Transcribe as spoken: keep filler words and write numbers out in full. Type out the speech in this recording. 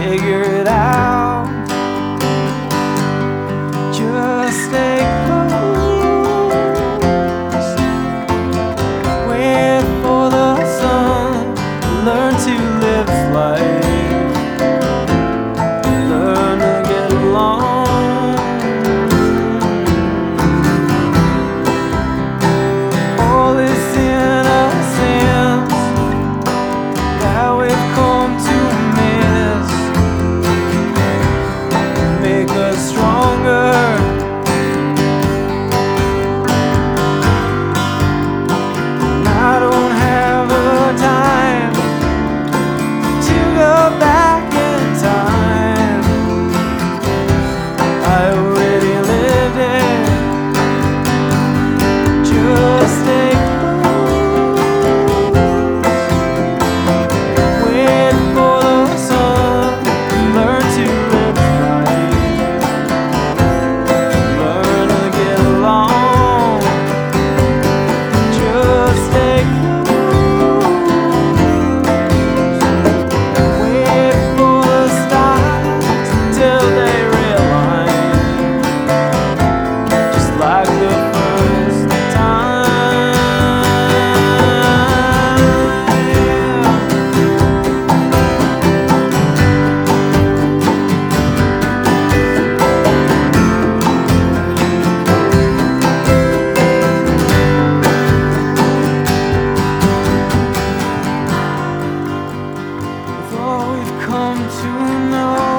figure it out. Just stay close, wait for the sun, learn to live life, learn to get along. All this innocence that we've come to miss make us stronger. I don't have the time to go back in time. I already lived it. Just stay close, wait for the sun, learn to live life, learn to get along. Just stay close, wait for the stars till they realign, just like the first time. With all we've come to know,